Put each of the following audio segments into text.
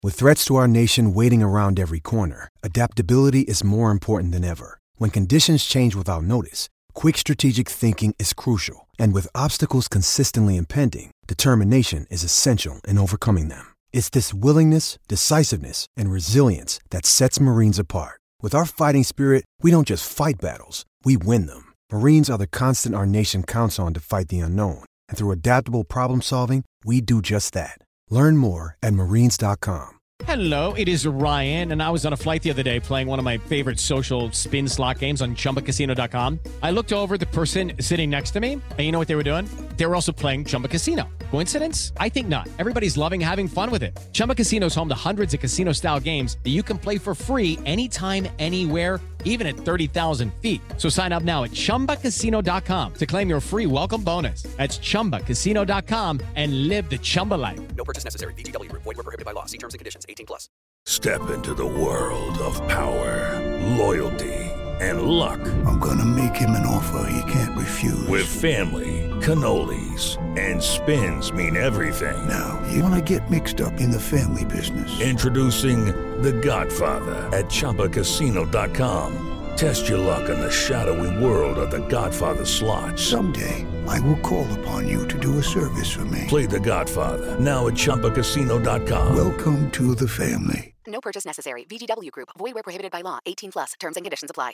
With threats to our nation waiting around every corner, adaptability is more important than ever. When conditions change without notice, quick strategic thinking is crucial. And with obstacles consistently impending, determination is essential in overcoming them. It's this willingness, decisiveness, and resilience that sets Marines apart. With our fighting spirit, we don't just fight battles, we win them. Marines are the constant our nation counts on to fight the unknown. And through adaptable problem solving, we do just that. Learn more at marines.com. Hello, it is Ryan, and I was on a flight the other day playing one of my favorite social spin slot games on ChumbaCasino.com. I looked over at the person sitting next to me, and you know what they were doing? They were also playing Chumba Casino. Coincidence? I think not. Everybody's loving having fun with it. Chumba Casino is home to hundreds of casino-style games that you can play for free anytime, anywhere, even at 30,000 feet. So sign up now at ChumbaCasino.com to claim your free welcome bonus. That's ChumbaCasino.com and live the Chumba life. No purchase necessary. VGW. Void where prohibited by law. See terms and conditions. 18+. Step into the world of power, loyalty, and luck. I'm gonna make him an offer he can't refuse. With family, cannolis, and spins mean everything. Now, you wanna get mixed up in the family business. Introducing The Godfather at ChumbaCasino.com. Test your luck in the shadowy world of The Godfather slot. Someday, I will call upon you to do a service for me. Play The Godfather now at ChumbaCasino.com. Welcome to the family. No purchase necessary. VGW Group. Void where prohibited by law. 18+. Terms and conditions apply.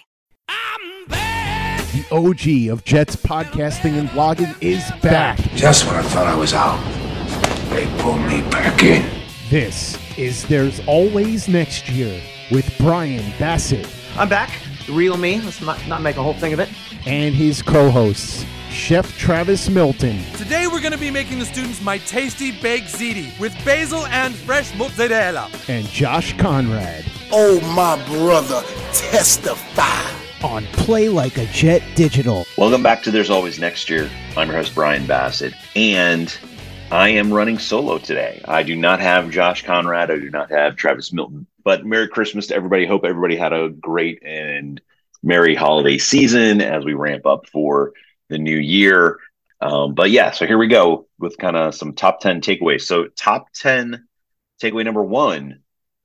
I'm back. The OG of Jets podcasting and blogging is back. Just when I thought I was out, they pulled me back in. This is There's Always Next Year with Brian Bassett. I'm back. The real me. Let's not make a whole thing of it. And his co-hosts, Chef Travis Milton. Today we're going to be making the students my tasty baked ziti with basil and fresh mozzarella. And Josh Conrad. Oh, my brother, testify. On Play Like a Jet Digital. Welcome back to There's Always Next Year. I'm your host, Brian Bassett, and I am running solo today. I do not have Josh Conrad. I do not have Travis Milton. But Merry Christmas to everybody. Hope everybody had a great and merry holiday season as we ramp up for the new year. But yeah, so here we go with kind of some top 10 takeaways. So top 10 takeaway number one,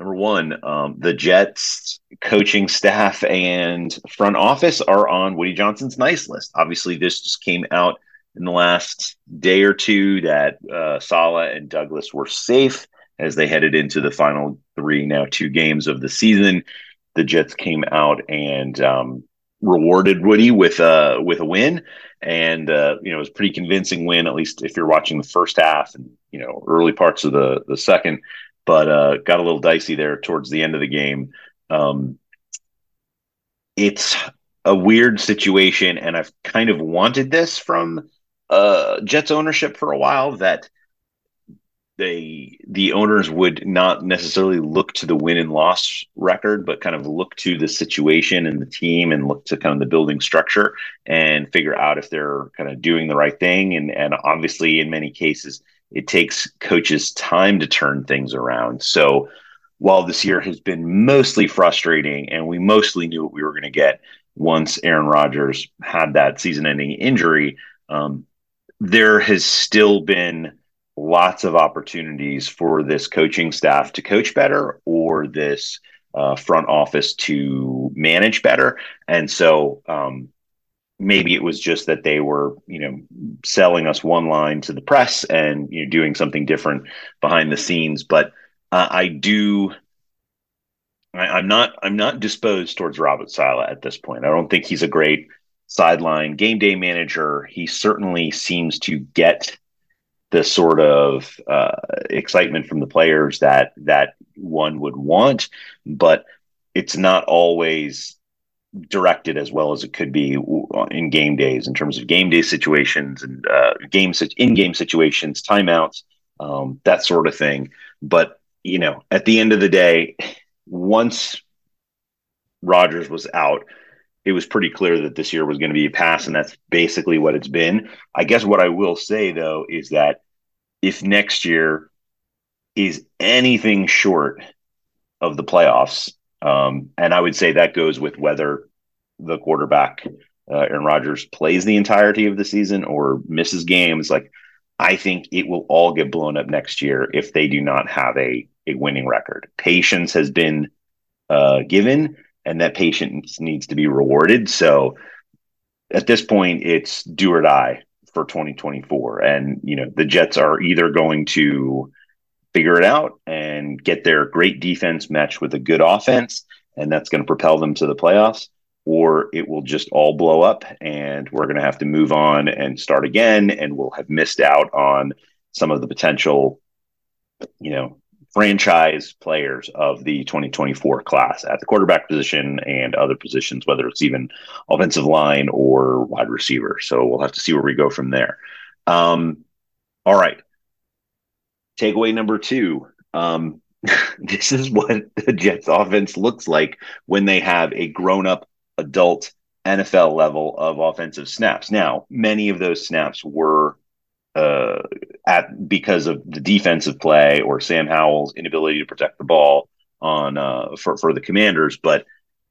the Jets coaching staff and front office are on Woody Johnson's nice list. Obviously, this just came out in the last day or two that Saleh and Douglas were safe as they headed into the final 2 games of the season. The Jets came out and rewarded Woody with a win, and it was a pretty convincing win, at least if you're watching the first half and early parts of the second. But got a little dicey there towards the end of the game. It's a weird situation, and I've kind of wanted this from Jets ownership for a while, that the owners would not necessarily look to the win and loss record, but kind of look to the situation and the team and look to kind of the building structure and figure out if they're kind of doing the right thing. And obviously, in many cases, it takes coaches time to turn things around. So while this year has been mostly frustrating and we mostly knew what we were going to get once Aaron Rodgers had that season-ending injury, there has still been lots of opportunities for this coaching staff to coach better or this front office to manage better. And so maybe it was just that they were, selling us one line to the press and doing something different behind the scenes. But I'm not disposed towards Robert Saleh at this point. I don't think he's a great sideline game day manager. He certainly seems to get the sort of excitement from the players that one would want, but it's not always directed as well as it could be in game days in terms of game day situations and in-game situations, timeouts, that sort of thing. But, at the end of the day, once Rodgers was out, it was pretty clear that this year was going to be a pass, and that's basically what it's been. I guess what I will say, though, is that if next year is anything short of the playoffs, and I would say that goes with whether the quarterback, Aaron Rodgers, plays the entirety of the season or misses games, I think it will all get blown up next year if they do not have a a winning record. Patience has been given, and that patience needs to be rewarded. So at this point, it's do or die for 2024. And, the Jets are either going to figure it out and get their great defense matched with a good offense, and that's going to propel them to the playoffs, or it will just all blow up and we're going to have to move on and start again, and we'll have missed out on some of the potential, franchise players of the 2024 class at the quarterback position and other positions, whether it's even offensive line or wide receiver. So we'll have to see where we go from there. All right. Takeaway number 2. This is what the Jets offense looks like when they have a grown-up adult NFL level of offensive snaps. Now, many of those snaps were because of the defensive play or Sam Howell's inability to protect the ball for the Commanders. But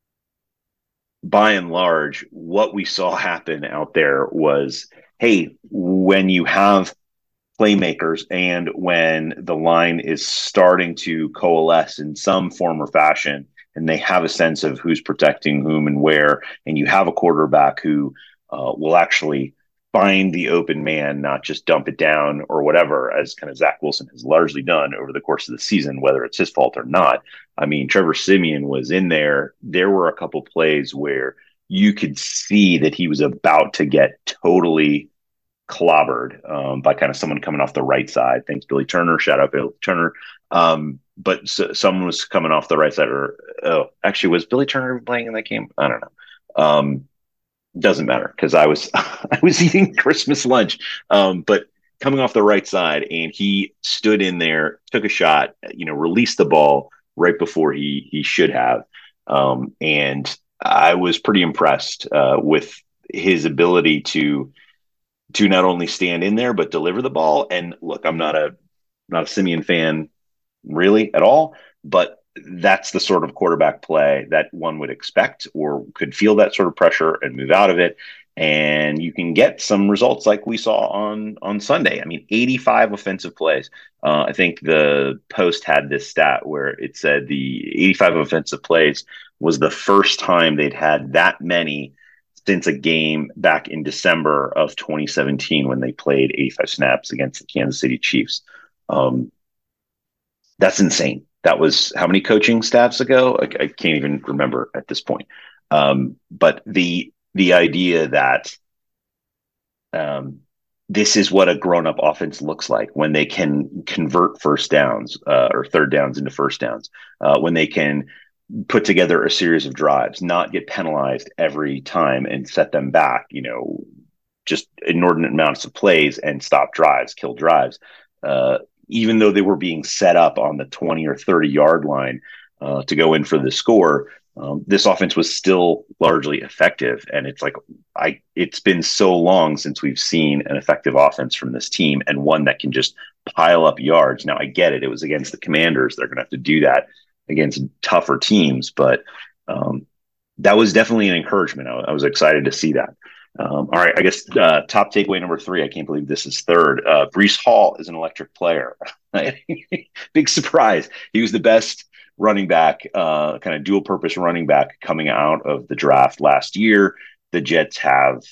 by and large, what we saw happen out there was, hey, when you have playmakers and when the line is starting to coalesce in some form or fashion, and they have a sense of who's protecting whom and where, and you have a quarterback who will actually find the open man, not just dump it down or whatever, as kind of Zach Wilson has largely done over the course of the season, whether it's his fault or not. I mean, Trevor Siemian was in there. There were a couple plays where you could see that he was about to get totally clobbered by kind of someone coming off the right side. Thanks, Billy Turner. Shout out Billy Turner. But someone was coming off the right side, actually, was Billy Turner playing in that game? I don't know. Doesn't matter because I was eating Christmas lunch. But coming off the right side, and he stood in there, took a shot, released the ball right before he should have. And I was pretty impressed with his ability to not only stand in there but deliver the ball. And look, I'm not a Siemian fan really at all, but that's the sort of quarterback play that one would expect or could feel that sort of pressure and move out of it. And you can get some results like we saw on Sunday. I mean, 85 offensive plays. I think the Post had this stat where it said the 85 offensive plays was the first time they'd had that many since a game back in December of 2017 when they played 85 snaps against the Kansas City Chiefs. That's insane. That was how many coaching staffs ago? I can't even remember at this point. But the idea that this is what a grown-up offense looks like when they can convert first downs or third downs into first downs, when they can put together a series of drives, not get penalized every time and set them back, just inordinate amounts of plays and stop drives, kill drives. Even though they were being set up on the 20 or 30 yard line to go in for the score, this offense was still largely effective. And it's like, it's been so long since we've seen an effective offense from this team and one that can just pile up yards. Now I get it. It was against the Commanders. They're going to have to do that against tougher teams, but that was definitely an encouragement. I was excited to see that. All right, I guess top takeaway number 3. I can't believe this is third. Breece Hall is an electric player. Big surprise. He was the best running back, kind of dual purpose running back coming out of the draft last year. The Jets have,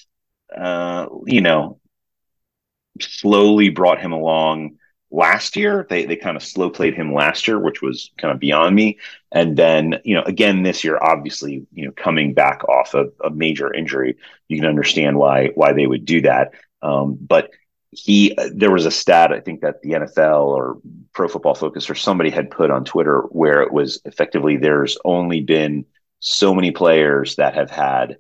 slowly brought him along last year. They kind of slow played him last year, which was kind of beyond me. And then, again, this year, obviously, coming back off a major injury, you can understand why they would do that. But there was a stat, I think that the NFL or Pro Football Focus or somebody had put on Twitter where it was effectively, there's only been so many players that have had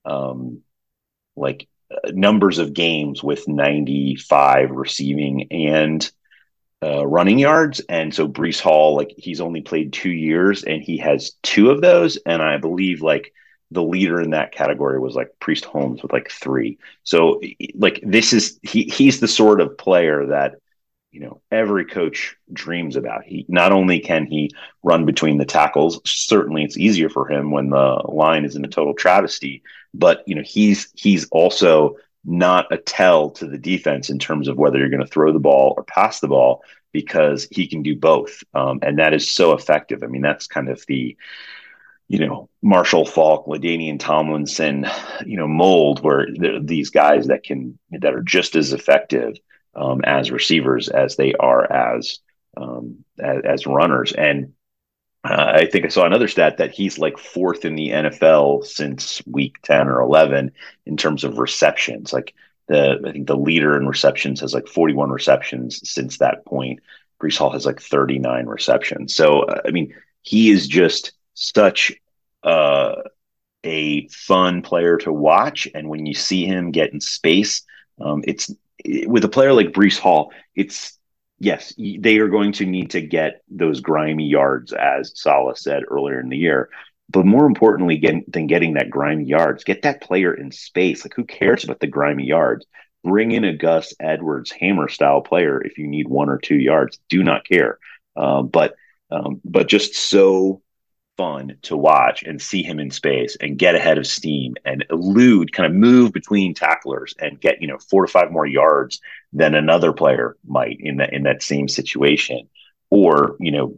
numbers of games with 95 receiving and running yards. And so Breece Hall, he's only played 2 years and he has 2 of those. And I believe the leader in that category was Priest Holmes with 3. So this is, he's the sort of player that, every coach dreams about. He not only can he run between the tackles, certainly it's easier for him when the line is in a total travesty, but he's also not a tell to the defense in terms of whether you're going to throw the ball or pass the ball. because he can do both. And that is so effective. I mean, that's kind of the, Marshall Faulk, LaDainian Tomlinson, mold, where these guys that are just as effective as receivers as they are as runners. And I think I saw another stat that he's like fourth in the NFL since week 10 or 11 in terms of receptions. Like I think the leader in receptions has like 41 receptions since that point. Breece Hall has like 39 receptions. So, I mean, he is just such a fun player to watch. And when you see him get in space, with a player like Breece Hall, yes, they are going to need to get those grimy yards, as Saleh said earlier in the year. But more importantly than getting that grimy yards, get that player in space. Like, who cares about the grimy yards? Bring in a Gus Edwards hammer style player if you need 1 or 2 yards. Do not care. But just so fun to watch and see him in space and get ahead of steam and kind of move between tacklers and get 4 to 5 more yards than another player might in that same situation, or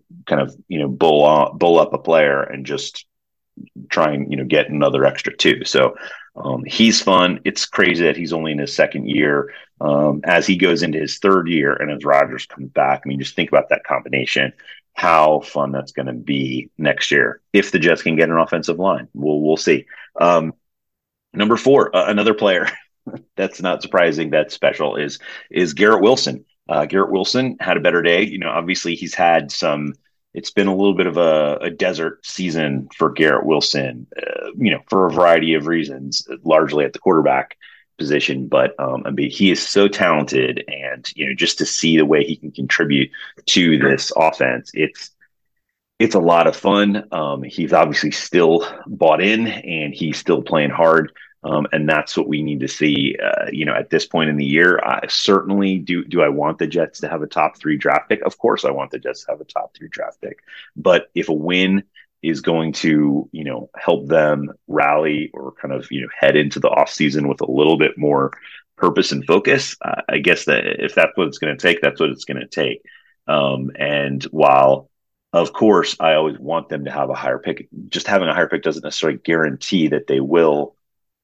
bull up a player and just try and get another extra 2. So he's fun. It's crazy that he's only in his second year. As he goes into his third year and as Rodgers comes back, I mean, just think about that combination. How fun that's going to be next year if the Jets can get an offensive line. We'll see. Number 4, another player that's not surprising, that's special, is Garrett Wilson. Garrett Wilson had a better day. Obviously he's had it's been a little bit of a desert season for Garrett Wilson, for a variety of reasons, largely at the quarterback position. But he is so talented, and just to see the way he can contribute to this offense, it's a lot of fun. He's obviously still bought in, and he's still playing hard. And that's what we need to see, at this point in the year. I certainly do I want the Jets to have a top 3 draft pick? Of course I want the Jets to have a top 3 draft pick. But if a win is going to, help them rally or kind of, head into the offseason with a little bit more purpose and focus, I guess that if that's what it's going to take, that's what it's going to take. And while, of course, I always want them to have a higher pick, just having a higher pick doesn't necessarily guarantee that they will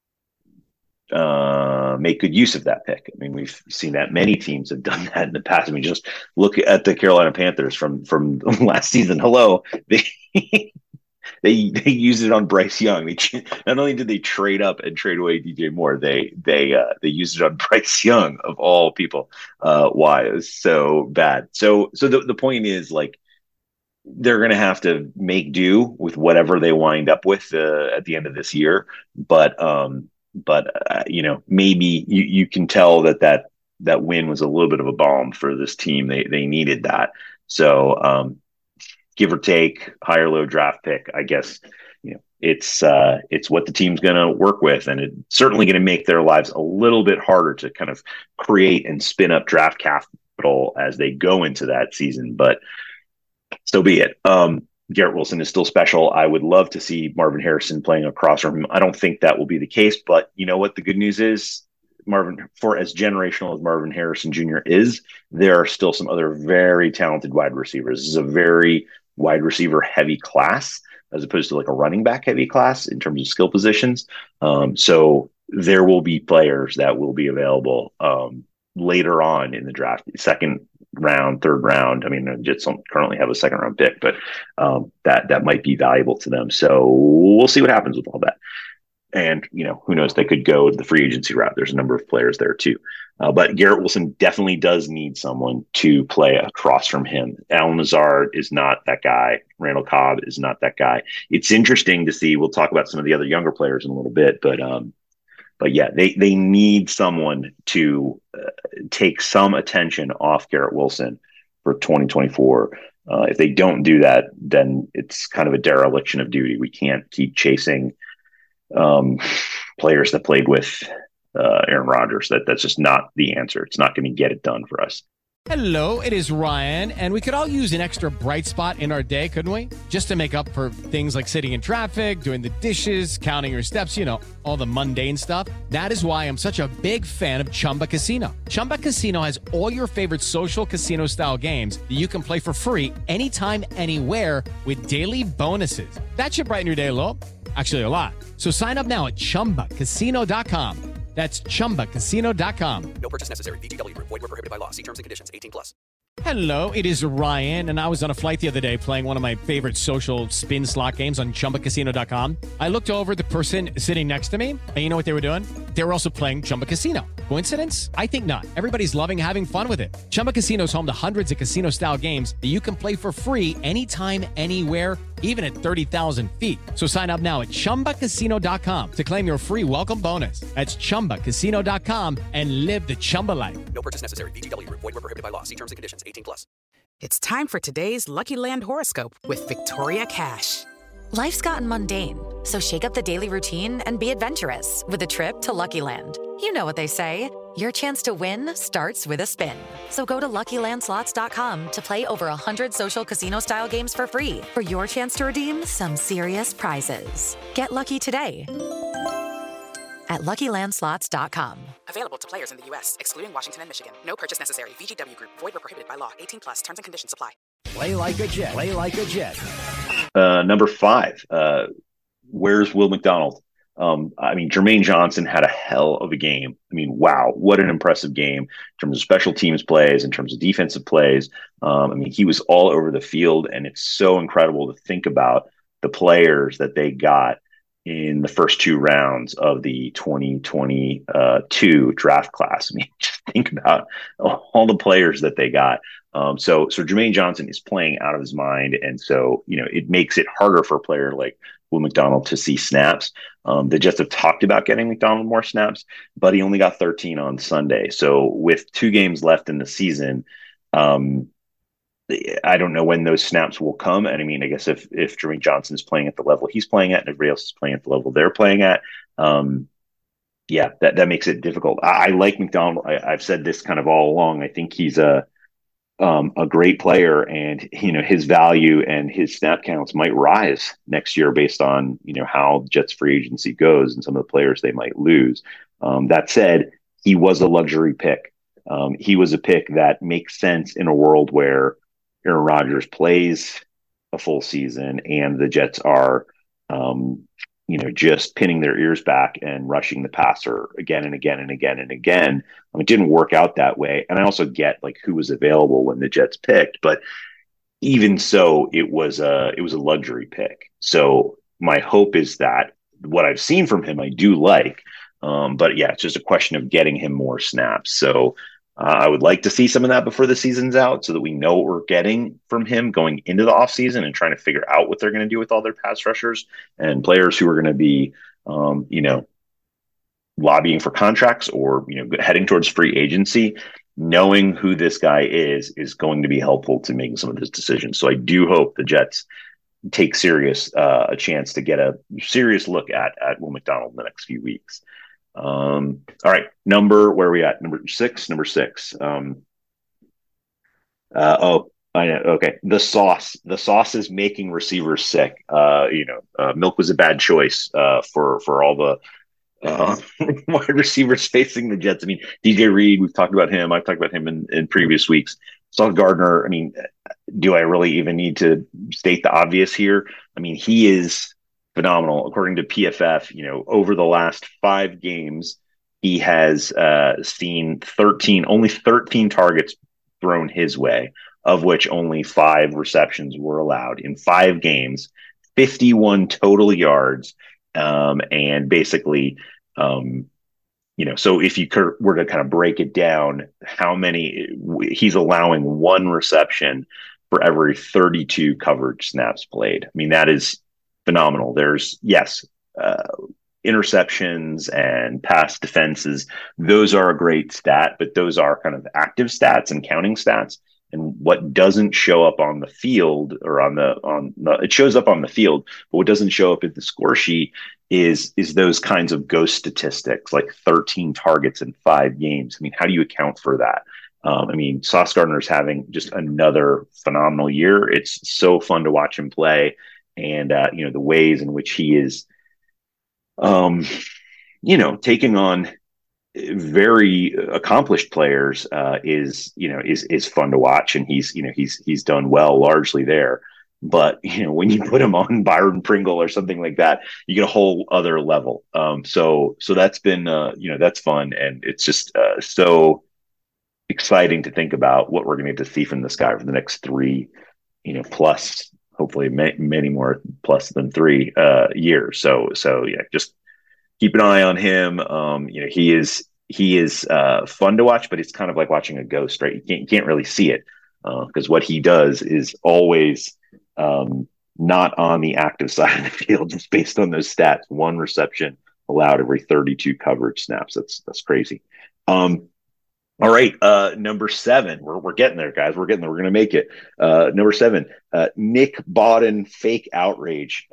make good use of that pick. I mean, we've seen that many teams have done that in the past. I mean, just look at the Carolina Panthers from last season. Hello, they used it on Bryce Young. Not only did they trade up and trade away DJ Moore, they used it on Bryce Young, of all people. Why? It was so bad. So the point is, like, they're going to have to make do with whatever they wind up with at the end of this year. But maybe you can tell that win was a little bit of a balm for this team. They needed that. So give or take, high or low draft pick, I guess, it's what the team's going to work with, and it's certainly going to make their lives a little bit harder to kind of create and spin up draft capital as they go into that season. But so be it. Garrett Wilson is still special. I would love to see Marvin Harrison playing across from him. I don't think that will be the case, but you know what? The good news is, for as generational as Marvin Harrison Jr. is, there are still some other very talented wide receivers. This is a very wide receiver heavy class, as opposed to like a running back heavy class in terms of skill positions. So there will be players that will be available later on in the draft, second round, third round. I mean, the Jets don't currently have a second round pick, but that might be valuable to them. So we'll see what happens with all that. And, who knows, they could go the free agency route. There's a number of players there too. But Garrett Wilson definitely does need someone to play across from him. Allen Lazard is not that guy. Randall Cobb is not that guy. It's interesting to see. We'll talk about some of the other younger players in a little bit, but yeah, they need someone to take some attention off Garrett Wilson for 2024. If they don't do that, then it's kind of a dereliction of duty. We can't keep chasing players that played with Aaron Rodgers. That's just not the answer. It's not going to get it done for us. Hello, it is Ryan, and we could all use an extra bright spot in our day, couldn't we? Just to make up for things like sitting in traffic, doing the dishes, counting your steps, you know, all the mundane stuff. That is why I'm such a big fan of Chumba Casino. Chumba Casino has all your favorite social casino-style games that you can play for free anytime, anywhere with daily bonuses. That should brighten your day a little. Actually, a lot. So sign up now at ChumbaCasino.com. That's ChumbaCasino.com. No purchase necessary. VGW Group. Void where prohibited by law. See terms and conditions. 18+. Hello, it is Ryan, and I was on a flight the other day playing one of my favorite social spin slot games on ChumbaCasino.com. I looked over at the person sitting next to me, and you know what they were doing? They were also playing Chumba Casino. Coincidence? I think not. Everybody's loving having fun with it. Chumba Casino is home to hundreds of casino-style games that you can play for free anytime, anywhere, even at 30,000 feet. So sign up now at ChumbaCasino.com to claim your free welcome bonus. That's ChumbaCasino.com and live the Chumba life. No purchase necessary. VGW Group. Void where prohibited by law. See terms and conditions. 18+. It's time for today's Lucky Land horoscope with Victoria Cash. Life's gotten mundane, so shake up the daily routine and be adventurous with a trip to Lucky Land. You know what they say. Your chance to win starts with a spin. So go to LuckyLandSlots.com to play over 100 social casino-style games for free for your chance to redeem some serious prizes. Get lucky today at LuckyLandSlots.com. Available to players in the U.S., excluding Washington and Michigan. No purchase necessary. VGW Group. Void where prohibited by law. 18+. Terms and conditions apply. Play like a Jet. Play like a Jet. Number 5. Where's Will McDonald? I mean, Jermaine Johnson had a hell of a game. I mean, wow, what an impressive game in terms of special teams plays, in terms of defensive plays. I mean, he was all over the field, and it's so incredible to think about the players that they got in the first 2 rounds of the 2022 draft class. I mean, just think about all the players that they got. So Jermaine Johnson is playing out of his mind. And so, you know, it makes it harder for a player like Will McDonald to see snaps. The Jets have talked about getting McDonald more snaps, but he only got 13 on Sunday. So with 2 games left in the season, I don't know when those snaps will come. And I mean, I guess if Jermaine Johnson is playing at the level he's playing at and everybody else is playing at the level they're playing at, yeah, that makes it difficult. I like McDonald. I've said this kind of all along. I think he's a great player, and, you know, his value and his snap counts might rise next year based on, you know, how Jets free agency goes and some of the players they might lose. That said, he was a luxury pick. He was a pick that makes sense in a world where Aaron Rodgers plays a full season and the Jets are, you know, just pinning their ears back and rushing the passer again and again and again and again. It didn't work out that way. And I also get like who was available when the Jets picked, but even so, it was a luxury pick. So my hope is that what I've seen from him, I do like, but yeah, it's just a question of getting him more snaps. So I would like to see some of that before the season's out so that we know what we're getting from him going into the offseason and trying to figure out what they're going to do with all their pass rushers and players who are going to be, you know, lobbying for contracts or, you know, heading towards free agency. Knowing who this guy is going to be helpful to making some of those decisions. So I do hope the Jets take a chance to get a serious look at Will McDonald in the next few weeks. All right. Where are we at? Number six. I know. Okay. The sauce is making receivers sick. Milk was a bad choice, for all the, wide receivers facing the Jets. I mean, DJ Reed, we've talked about him. I've talked about him in previous weeks. Sauce Gardner. I mean, do I really even need to state the obvious here? I mean, he is phenomenal. According to PFF, you know, over the last 5 games, he has seen only 13 targets thrown his way, of which only 5 receptions were allowed in 5 games, 51 total yards. And basically, so if you were to kind of break it down, how many he's allowing 1 reception for every 32 coverage snaps played. I mean, that is phenomenal. There's interceptions and pass defenses. Those are a great stat, but those are kind of active stats and counting stats. And what doesn't show up on the field or it shows up on the field, but what doesn't show up in the score sheet is those kinds of ghost statistics, like 13 targets in 5 games. I mean, how do you account for that? I mean, Sauce Gardner's having just another phenomenal year. It's so fun to watch him play, and the ways in which he is, taking on very accomplished players is fun to watch, and he's done well largely there. But when you put him on Byron Pringle or something like that, you get a whole other level. So that's been that's fun, and it's just so exciting to think about what we're going to get to see from this guy for the next 3, plus hopefully many more plus than 3 years. So yeah, just keep an eye on him. He is fun to watch, but it's kind of like watching a ghost, right? You can't really see it because what he does is always not on the active side of the field, just based on those stats. 1 reception allowed every 32 coverage snaps. That's crazy. All right, number 7. We're getting there, guys. We're getting there. We're going to make it. Number 7, Nick Bodden fake outrage.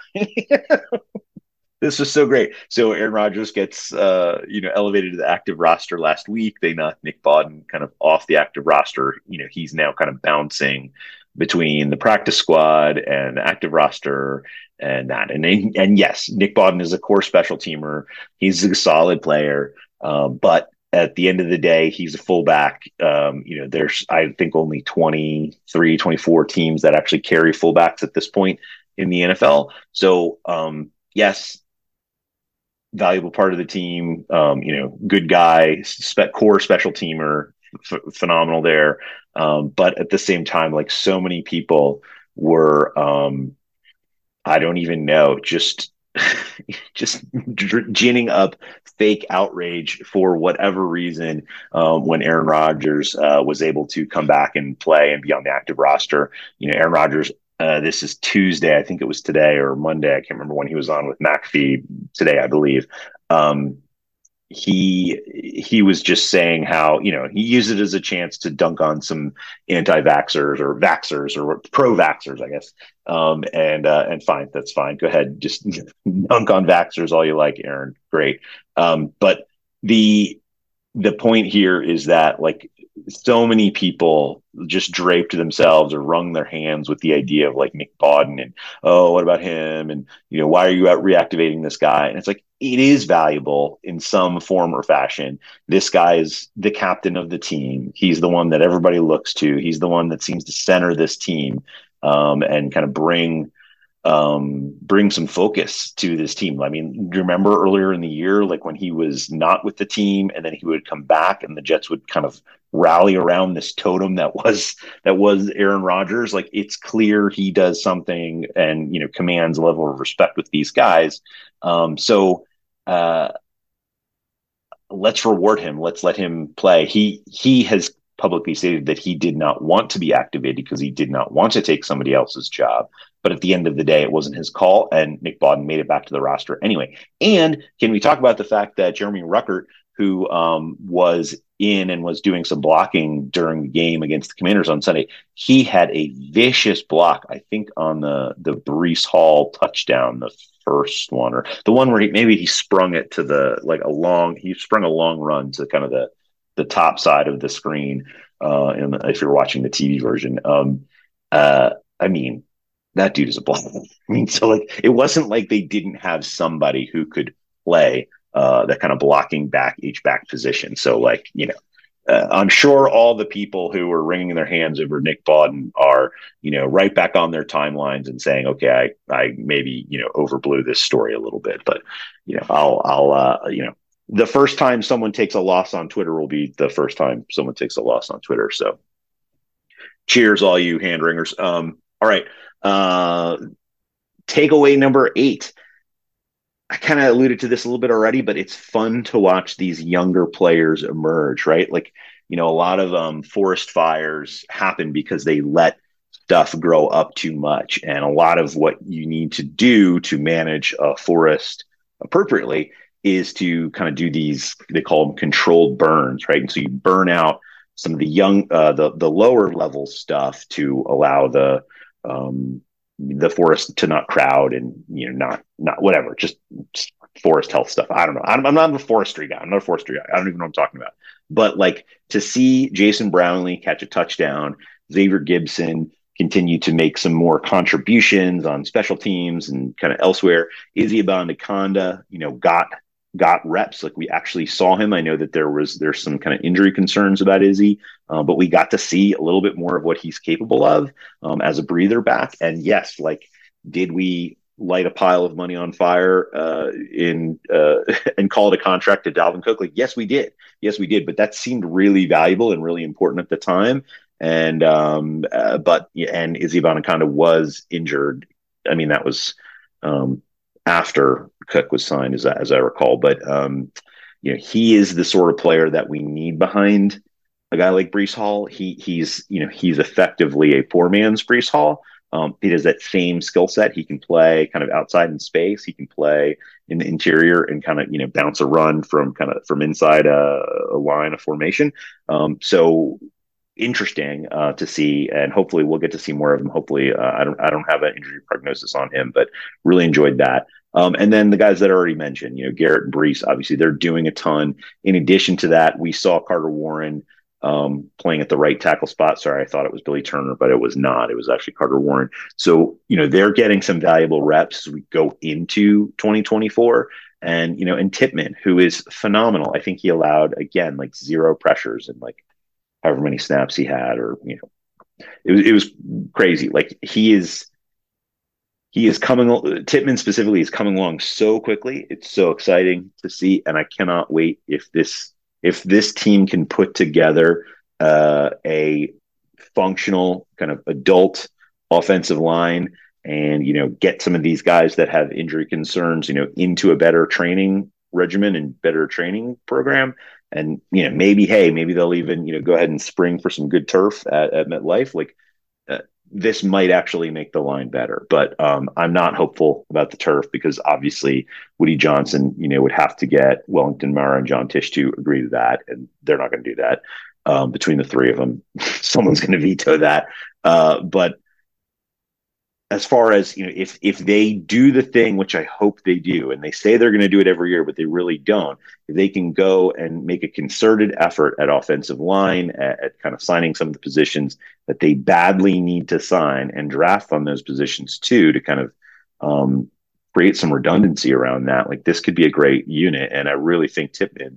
This was so great. So Aaron Rodgers gets, elevated to the active roster last week. They knocked Nick Bodden kind of off the active roster. He's now kind of bouncing between the practice squad and the active roster and that. And yes, Nick Bodden is a core special teamer. He's a solid player, but at the end of the day, he's a fullback. There's, I think, only 23, 24 teams that actually carry fullbacks at this point in the NFL. So, yes, valuable part of the team, good guy, core special teamer, phenomenal there. But at the same time, like so many people were, I don't even know, just ginning up fake outrage for whatever reason when Aaron Rodgers was able to come back and play and be on the active roster. Aaron Rodgers, this is Tuesday, I think it was today or Monday, I can't remember when he was on with McAfee today, I believe. He was just saying how, he used it as a chance to dunk on some anti-vaxxers or vaxxers or pro-vaxxers, I guess. And fine, that's fine. Go ahead. Just dunk on vaxxers all you like, Aaron. Great. But the point here is that, like, so many people just draped themselves or wrung their hands with the idea of like Nick Bodden and, oh, what about him? And, why are you out reactivating this guy? And it's like, it is valuable in some form or fashion. This guy is the captain of the team. He's the one that everybody looks to. He's the one that seems to center this team and kind of bring some focus to this team. I mean, do you remember earlier in the year, like when he was not with the team and then he would come back and the Jets would kind of rally around this totem that was Aaron Rodgers? Like, it's clear he does something and, commands a level of respect with these guys. So let's reward him. Let's let him play. He has publicly stated that he did not want to be activated because he did not want to take somebody else's job. But at the end of the day, it wasn't his call, and Nick Bodden made it back to the roster anyway. And can we talk about the fact that Jeremy Ruckert, who was in and was doing some blocking during the game against the Commanders on Sunday, he had a vicious block, I think, on the Breece Hall touchdown, the first one, or the one where he sprung it to he sprung a long run to kind of the top side of the screen. And if you're watching the TV version, I mean, that dude is a block. I mean, so like, it wasn't like they didn't have somebody who could play that kind of blocking H-back position. So like, I'm sure all the people who were wringing their hands over Nick Bodden are, right back on their timelines and saying, okay, I maybe, overblew this story a little bit, but, I'll the first time someone takes a loss on Twitter will be the first time someone takes a loss on Twitter. So cheers, all you hand wringers. All right. Takeaway number 8. I kind of alluded to this a little bit already, but it's fun to watch these younger players emerge, right? Like, a lot of forest fires happen because they let stuff grow up too much. And a lot of what you need to do to manage a forest appropriately is to kind of do these, they call them controlled burns, right? And so you burn out some of the the lower level stuff to allow the forest to not crowd and, not whatever, just forest health stuff. I don't know. I'm not a forestry guy. I don't even know what I'm talking about. But like to see Jason Brownlee catch a touchdown, Xavier Gibson continue to make some more contributions on special teams and kind of elsewhere. Izzy Abanikanda, got reps. Like we actually saw him. I know that there's some kind of injury concerns about Izzy, but we got to see a little bit more of what he's capable of as a breather back. And yes, like, did we light a pile of money on fire and call it a contract to Dalvin Cook? Like, yes, we did. But that seemed really valuable and really important at the time. And Izzy Abanikanda was injured. I mean, that was after Cook was signed, as I recall. But he is the sort of player that we need behind a guy like Breece Hall. He's effectively a poor man's Breece Hall. He has that same skill set. He can play kind of outside in space. He can play in the interior and kind of bounce a run from inside a line of formation. So interesting to see, and hopefully we'll get to see more of him. Hopefully, I don't have an injury prognosis on him, but really enjoyed that. And then the guys that I already mentioned, Garrett and Breece, obviously they're doing a ton. In addition to that, we saw Carter Warren playing at the right tackle spot. Sorry, I thought it was Billy Turner, but it was not. It was actually Carter Warren. So, they're getting some valuable reps as we go into 2024. And, and Tippmann, who is phenomenal. I think he allowed, again, like 0 pressures and like however many snaps he had, or, it was crazy. Like he is coming, Tippmann specifically is coming along so quickly. It's so exciting to see. And I cannot wait if this team can put together a functional kind of adult offensive line and, get some of these guys that have injury concerns, into a better training regimen and better training program. And, maybe they'll even, go ahead and spring for some good turf at MetLife. Like this might actually make the line better, but I'm not hopeful about the turf because obviously Woody Johnson, would have to get Wellington Mara and John Tisch to agree to that. And they're not going to do that between the three of them. Someone's going to veto that. But as far as, if they do the thing, which I hope they do, and they say they're going to do it every year, but they really don't, if they can go and make a concerted effort at offensive line, at kind of signing some of the positions that they badly need to sign and draft on those positions too, to kind of create some redundancy around that, like this could be a great unit. And I really think Tippmann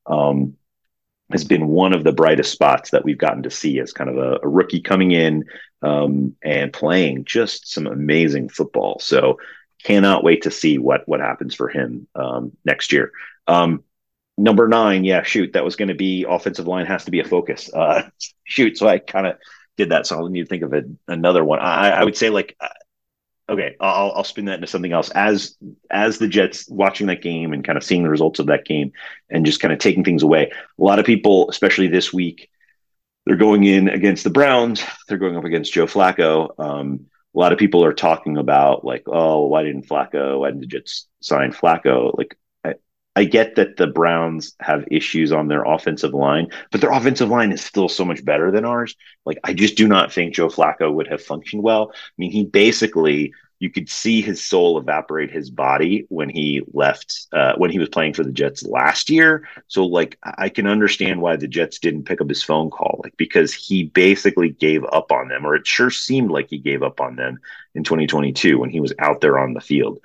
has been one of the brightest spots that we've gotten to see as kind of a rookie coming in and playing just some amazing football. So cannot wait to see what happens for him next year. Number 9, that was going to be offensive line has to be a focus. So I kind of did that. So I'll need to think of another one. I would say okay, I'll spin that into something else. As the Jets watching that game and kind of seeing the results of that game and just kind of taking things away, a lot of people, especially this week, they're going in against the Browns. They're going up against Joe Flacco. A lot of people are talking about like, oh, why didn't the Jets sign Flacco? Like, I get that the Browns have issues on their offensive line, but their offensive line is still so much better than ours. Like, I just do not think Joe Flacco would have functioned well. I mean, he basically, you could see his soul evaporate his body when he left, when he was playing for the Jets last year. So like, I can understand why the Jets didn't pick up his phone call, like, because he basically gave up on them, or it sure seemed like he gave up on them in 2022 when he was out there on the field.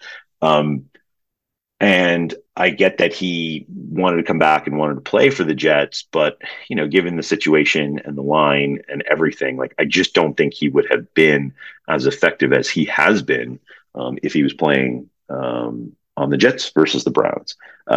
And I get that he wanted to come back and wanted to play for the Jets, but, given the situation and the line and everything, like, I just don't think he would have been as effective as he has been if he was playing on the Jets versus the Browns.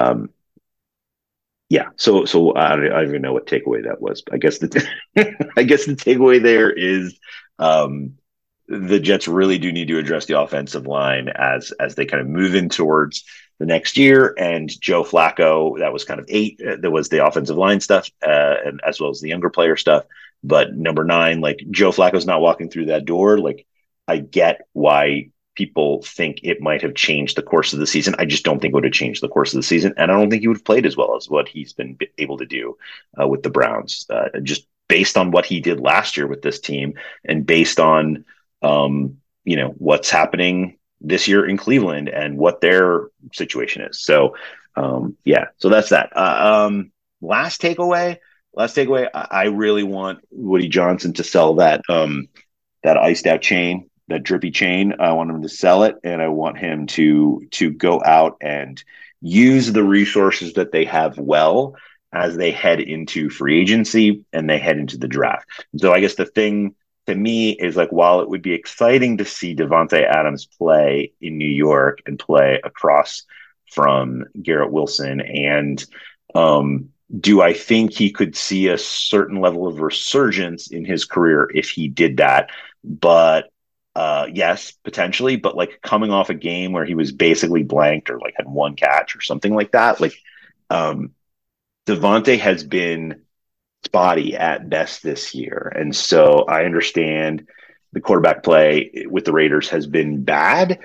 So I don't even know what takeaway that was. But I guess the takeaway there is the Jets really do need to address the offensive line as they kind of move in towards the next year. And Joe Flacco, that was kind of 8. There was the offensive line stuff, and as well as the younger player stuff. But number 9, like, Joe Flacco's not walking through that door. Like, I get why people think it might have changed the course of the season. I just don't think it would have changed the course of the season. And I don't think he would have played as well as what he's been able to do with the Browns, just based on what he did last year with this team and based on, what's happening this year in Cleveland and what their situation is. So, so that's that. Last takeaway, Last takeaway. I really want Woody Johnson to sell that iced out chain, that drippy chain. I want him to sell it, and I want him to go out and use the resources that they have well as they head into free agency and they head into the draft. And so I guess the thing to me is, like, while it would be exciting to see Davante Adams play in New York and play across from Garrett Wilson, and do I think he could see a certain level of resurgence in his career if he did that? But yes, potentially. But like coming off a game where he was basically blanked or like had one catch or something like that, like Davante has been spotty at best this year. And so I understand the quarterback play with the Raiders has been bad.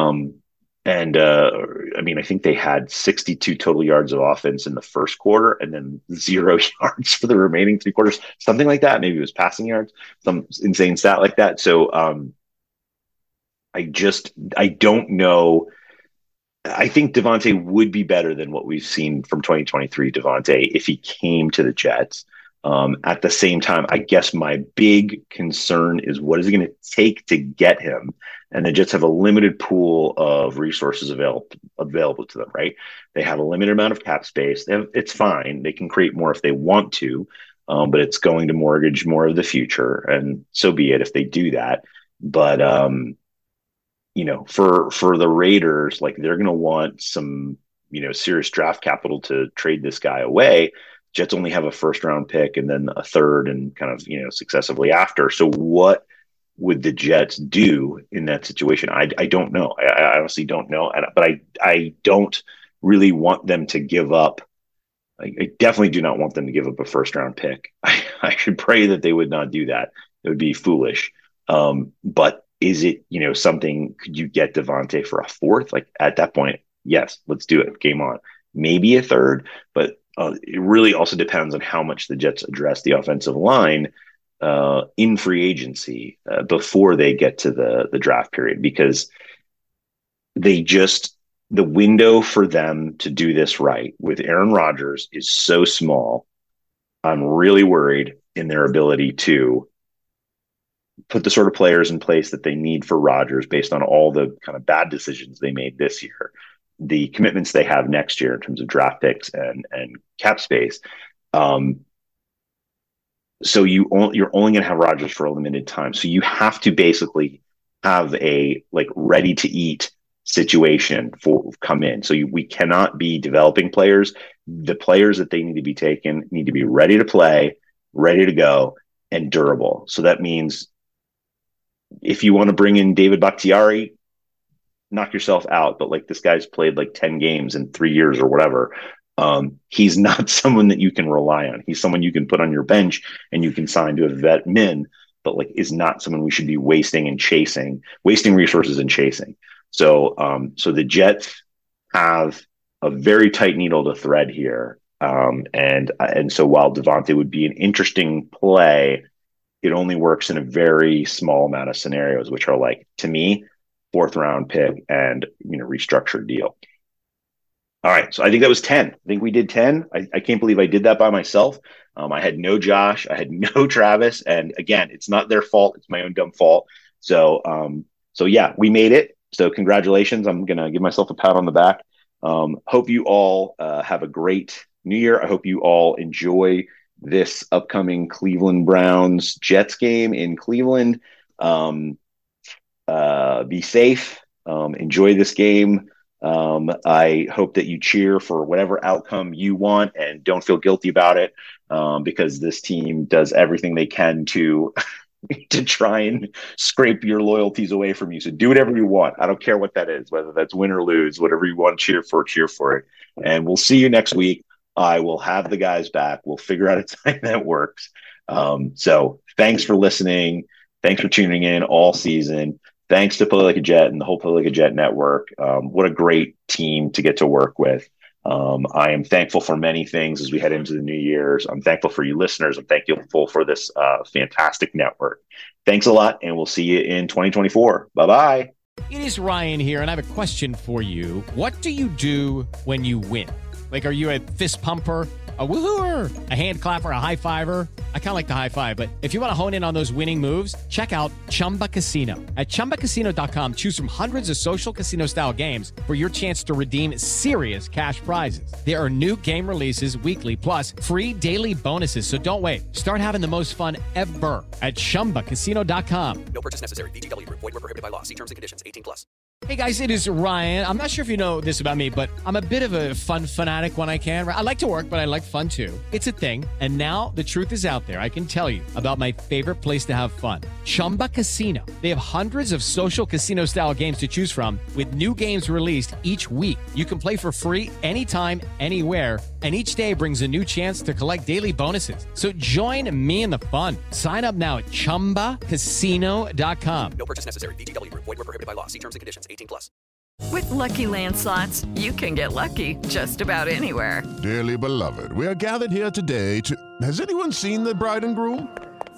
I mean, I think they had 62 total yards of offense in the first quarter and then 0 yards for the remaining 3 quarters, something like that. Maybe it was passing yards, some insane stat like that. So I don't know. I think Davante would be better than what we've seen from 2023 Davante if he came to the Jets. At the same time, I guess my big concern is what is it going to take to get him? And the Jets have a limited pool of resources available to them, right? They have a limited amount of cap space. It's fine. They can create more if they want to, but it's going to mortgage more of the future. And so be it if they do that. But, for the Raiders, like they're going to want some, serious draft capital to trade this guy away. Jets only have a first round pick and then a third and kind of, successively after. So what would the Jets do in that situation? I don't know. I honestly don't know. But I don't really want them to give up. I definitely do not want them to give up a first round pick. I should pray that they would not do that. It would be foolish. But is it, something, could you get Davante for a fourth? Like at that point, yes, let's do it. Game on. Maybe a third, but it really also depends on how much the Jets address the offensive line in free agency before they get to the draft period, because the window for them to do this right with Aaron Rodgers is so small. I'm really worried in their ability to put the sort of players in place that they need for Rodgers based on all the kind of bad decisions they made this year, the commitments they have next year in terms of draft picks and cap space. So you're only going to have Rodgers for a limited time. So you have to basically have a ready to eat situation for come in. So we cannot be developing players. The players that they need to be taken need to be ready to play, ready to go, and durable. So that means if you want to bring in David Bakhtiari, knock yourself out. But this guy's played 10 games in 3 years or whatever. He's not someone that you can rely on. He's someone you can put on your bench and you can sign to a vet min, but is not someone we should be wasting resources and chasing. So the Jets have a very tight needle to thread here. And so while Davante would be an interesting play, it only works in a very small amount of scenarios, which are to me, 4th round pick and, restructured deal. All right. So I think that was 10. I think we did 10. I can't believe I did that by myself. I had no Josh. I had no Travis. And again, it's not their fault. It's my own dumb fault. So yeah, we made it. So congratulations. I'm going to give myself a pat on the back. Hope you all have a great New Year. I hope you all enjoy this upcoming Cleveland Browns Jets game in Cleveland. Be safe. Enjoy this game. I hope that you cheer for whatever outcome you want and don't feel guilty about it, because this team does everything they can to try and scrape your loyalties away from you. So do whatever you want. I don't care what that is, whether that's win or lose, whatever you want to cheer for it. And we'll see you next week. I will have the guys back. We'll figure out a time that works. So thanks for listening. Thanks for tuning in all season. Thanks to Play Like a Jet and the whole Play Like a Jet network. What a great team to get to work with. I am thankful for many things as we head into the new years. I'm thankful for you listeners. I'm thankful for this fantastic network. Thanks a lot, and we'll see you in 2024. Bye-bye. It is Ryan here, and I have a question for you. What do you do when you win? Are you a fist pumper? A woohooer, a hand clapper, a high fiver. I kind of like the high five, but if you want to hone in on those winning moves, check out Chumba Casino. At ChumbaCasino.com, choose from hundreds of social casino style games for your chance to redeem serious cash prizes. There are new game releases weekly, plus free daily bonuses. So don't wait. Start having the most fun ever at ChumbaCasino.com. No purchase necessary. VGW Group. Void where prohibited by law. See terms and conditions. 18+. Hey guys, it is Ryan. I'm not sure if you know this about me, but I'm a bit of a fun fanatic when I can. I like to work, but I like fun too. It's a thing. And now the truth is out there. I can tell you about my favorite place to have fun. Chumba Casino. They have hundreds of social casino style games to choose from with new games released each week. You can play for free anytime, anywhere. And each day brings a new chance to collect daily bonuses. So join me in the fun. Sign up now at ChumbaCasino.com. No purchase necessary. VGW Group. Void where prohibited by law. See terms and conditions. 18+. With Lucky Land Slots, you can get lucky just about anywhere. Dearly beloved, we are gathered here today to... Has anyone seen the bride and groom?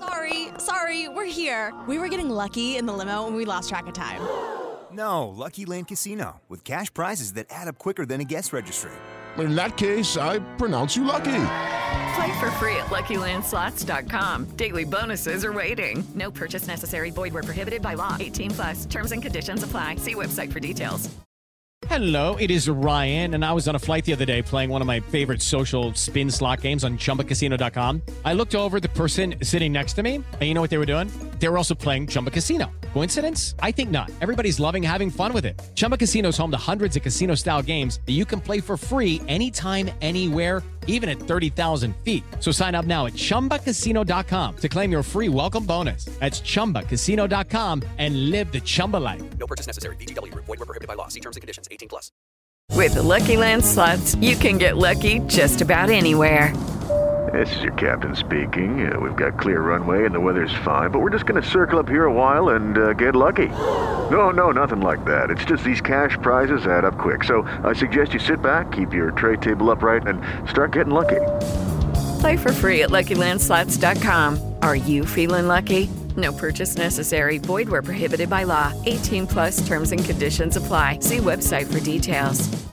Sorry, we're here. We were getting lucky in the limo and we lost track of time. No, Lucky Land Casino, with cash prizes that add up quicker than a guest registry. In that case, I pronounce you lucky. Play for free at LuckyLandSlots.com. Daily bonuses are waiting. No purchase necessary. Void where prohibited by law. 18+. Terms and conditions apply. See website for details. Hello, it is Ryan, and I was on a flight the other day playing one of my favorite social spin slot games on ChumbaCasino.com. I looked over at the person sitting next to me, and you know what they were doing? They were also playing Chumba Casino. Coincidence? I think not. Everybody's loving having fun with it. Chumba Casino is home to hundreds of casino-style games that you can play for free anytime, anywhere, even at 30,000 feet. So sign up now at ChumbaCasino.com to claim your free welcome bonus. That's ChumbaCasino.com and live the Chumba life. No purchase necessary. VGW Group. Void where prohibited by law. See terms and conditions. 18+. With the Lucky Land Slots, you can get lucky just about anywhere. This is your captain speaking. We've got clear runway and the weather's fine, but we're just going to circle up here a while and get lucky. No, nothing like that. It's just these cash prizes add up quick. So I suggest you sit back, keep your tray table upright, and start getting lucky. Play for free at LuckyLandSlots.com. Are you feeling lucky? No purchase necessary. Void where prohibited by law. 18+ terms and conditions apply. See website for details.